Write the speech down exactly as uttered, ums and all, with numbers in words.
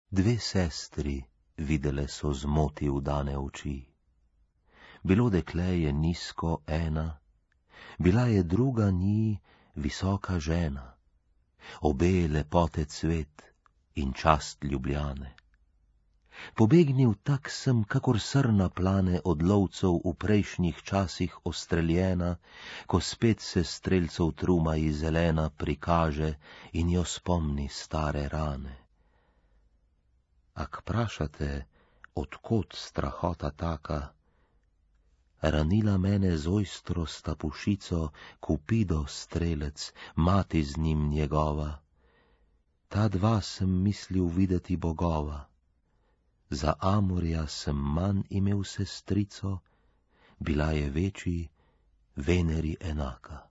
Dve sestri videle so zmoti vdane oči. Bilo dekle je nizko ena, bila je druga ni visoka žena, obe lepote cvet in čast Ljubljane. Pobegnil tak sem, kakor srna plane od lovcev v prejšnjih časih ostreljena, ko spet se strelcev truma iz zelena prikaže in jo spomni stare rane. Ak prašate, od kod strahota taka, ranila mene z ojstrosta pušico, Kupido strelec, mati z njim njegova. Ta dva sem mislil videti bogova. Za Amorja sem manj imel sestrico, bila je večji Veneri enaka.